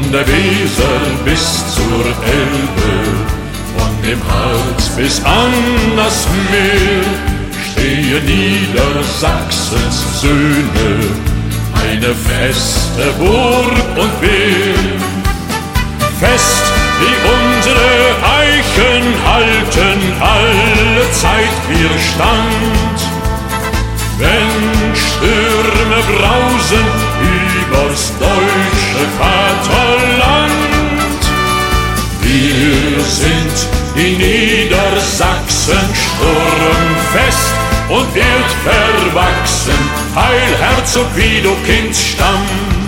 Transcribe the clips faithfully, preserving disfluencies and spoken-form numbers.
der Weser bis zur Elbe, von dem Harz bis an das Meer, stehen Niedersachsens Söhne, eine feste Burg und Wehr. Fest wie unsere Eichen halten alle Zeit wir Stand, wenn Stürme brausen übers deutsche Vaterland. Wir sind die Niedersachsen sturmfest und erdverwachsen, Heil Herzog Widukinds Stamm.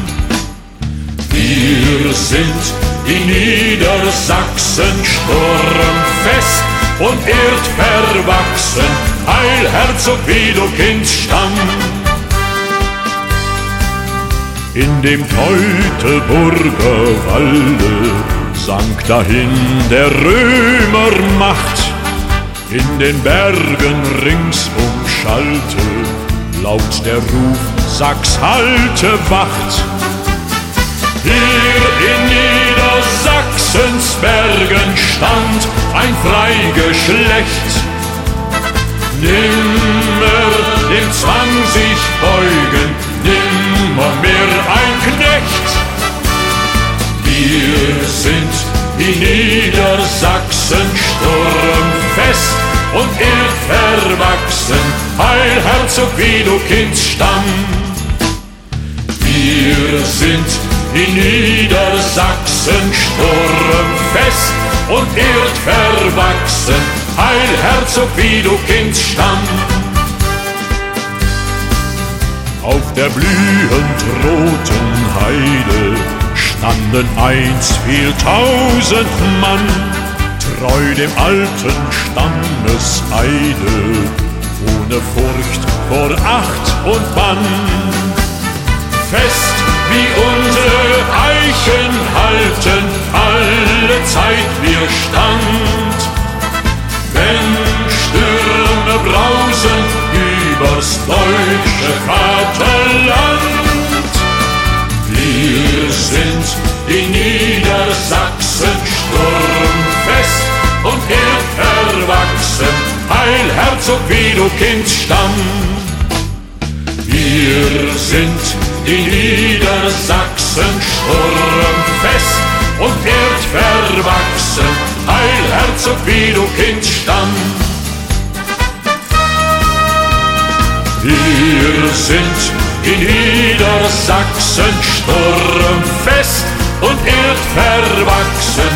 Wir sind die Niedersachsen sturmfest und erdverwachsen, Heil Herzog Widukinds Stamm. In dem Teutoburger Walde sank dahin der Römer Macht, in den Bergen ringsum schallte laut der Ruf: Sachs halte Wacht. Hier in Niedersachsens Bergen stand ein Freigeschlecht, nimmer dem Zwang sich beugen, nimmer mehr ein Knecht. Wir sind die Niedersachsen sturmfest und erdverwachsen, Heil Herzog Widukinds Stamm. Wir sind die Niedersachsen sturmfest und erdverwachsen, Heil Herzog Widukinds Stamm. Auf der blühend roten Heide standen einst viel tausend Mann, treu dem alten Stammeseide, ohne Furcht vor Acht und Bann. Fest wie unsere Eichen halten alle Zeit wir Stand, wenn Stürme brausen übers deutsche Vaterland. Wir sind die Niedersachsen sturmfest und erdverwachsen, Heil Herzog Widukinds Stamm. Wir sind die Niedersachsen sturmfest und erdverwachsen, Heil Herzog Widukinds Stamm. Wir sind die Niedersachsen sturmfest und erdverwachsen,